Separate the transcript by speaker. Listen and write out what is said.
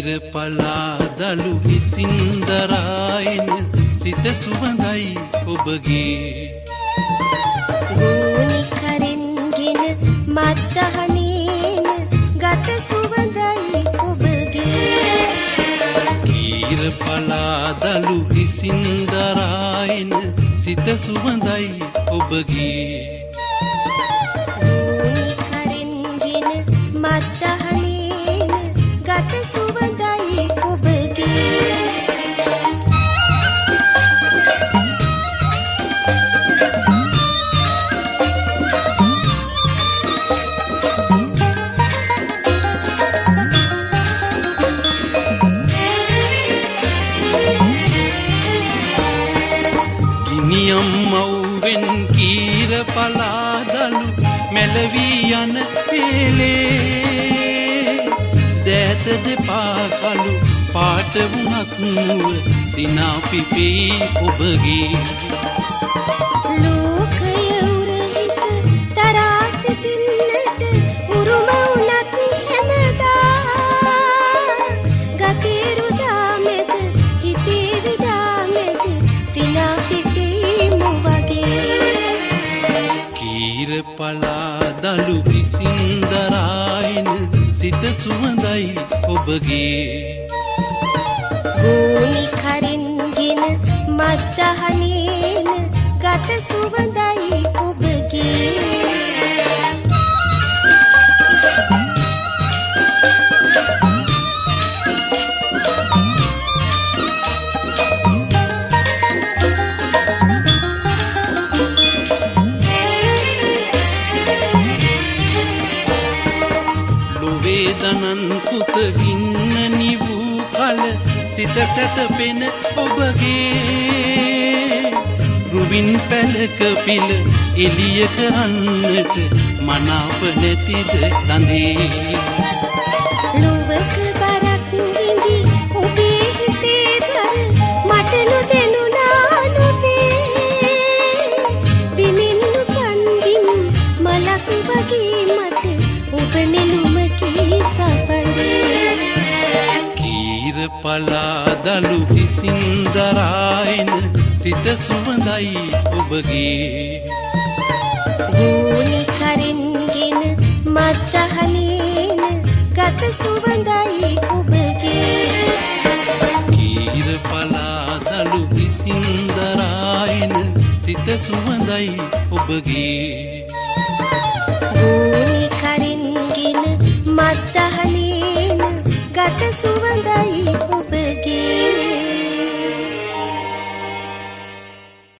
Speaker 1: පලාදලු විසින්දරායන සිත සුවඳයි ඔබගේ
Speaker 2: ගෝනි කරින්ගෙන මත්දහනේන ගත සුවඳයි ඔබගේ
Speaker 1: කීර පලාදලු විසින්දරායන සිත සුවඳයි ඔබගේ
Speaker 2: ගෝනි කරින්ගෙන මත්දහනේන ගත සුවඳයි ඔබගේ
Speaker 1: ගිනියම් මව්වෙන් කීර පලාදලු මැලවී යන වේලේ දෑත දෙපා කළු පාට වුණත් නුව සිනා පිපෙයි ඔබගේ
Speaker 2: ලෝකය උරහිස තරා සිටින්නට උරුම වුණත් හැමදා ගතේ රුදා මැද හිතේ විදා මැද සිනා පිපෙයිමු වගේ
Speaker 1: කීර පලාදලු විසින්දරායන සිත සුවඳයි ඔබගේ
Speaker 2: ගෝනි කරින්ගෙන මත්දහනේන ගත සුවඳයි ඔබගේ
Speaker 1: ලොවේදනන් කුසගින්න නිවූ කල සිත සැතපෙන ඔබගේ රුවින් පැලක පිල එළිය කරන්නට මනාප නැතිද දඳේ
Speaker 2: ලොවක බරක් විඳි ඔබේ හිතේ බර මට නොදැනුණා නොවේ බිනින්නු කන්දින් මලක් වගේ මට ඔබ නෙළුමකේ සපඳේ
Speaker 1: කීර පලාදලු විසින්දරායන සිත සුවඳයි ඔබගේ
Speaker 2: ගෝනි කරින්ගෙන මත්දහනේන ගත සුවඳයි ඔබගේ
Speaker 1: කීර පලාදලු විසින්දරායන සිත සුවඳයි ඔබගේ
Speaker 2: ගෝනි කරින්ගෙන මත්දහනේන ගත සුවඳයි ඔබගේ